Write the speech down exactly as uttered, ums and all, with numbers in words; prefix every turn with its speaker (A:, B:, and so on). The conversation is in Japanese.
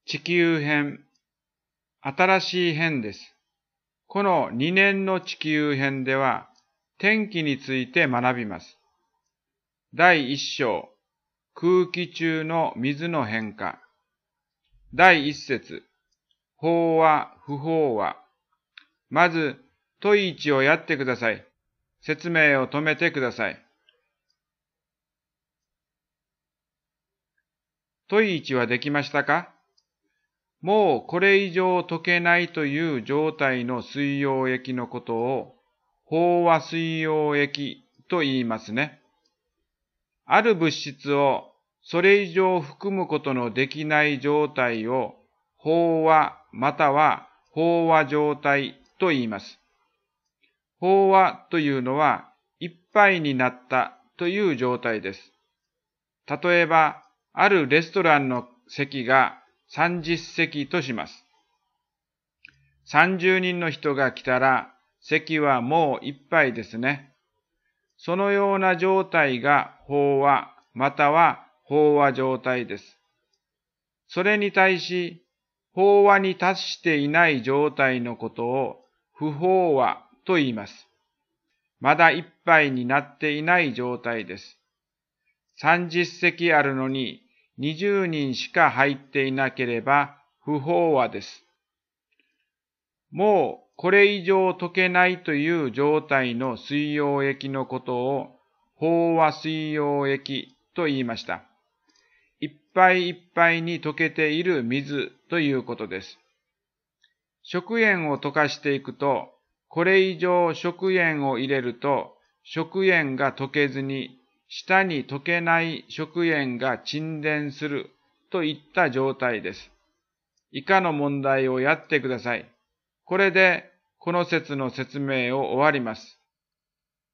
A: 地球編、新しい編です。このにねんの地球編では、天気について学びます。だいいっ章、空気中の水の変化。だいいっ節、飽和、不飽和。まず、問いいちをやってください。説明を止めてください。問いいちはできましたか？もうこれ以上溶けないという状態の水溶液のことを飽和水溶液と言いますね。ある物質をそれ以上含むことのできない状態を飽和または飽和状態と言います。飽和というのはいっぱいになったという状態です。例えば、あるレストランの席がさんじゅっ席とします。さんじゅうにんの人が来たら席はもういっぱいですね。そのような状態が飽和または飽和状態です。それに対し、飽和に達していない状態のことを不飽和と言います。まだいっぱいになっていない状態です。さんじゅっ席あるのににじゅうにんしか入っていなければ不飽和です。もうこれ以上溶けないという状態の水溶液のことを飽和水溶液と言いました。いっぱいいっぱいに溶けている水ということです。食塩を溶かしていくと、これ以上食塩を入れると、食塩が溶けずに、下に溶けない食塩が沈殿するといった状態です。以下の問題をやってください。これでこの説の説明を終わります。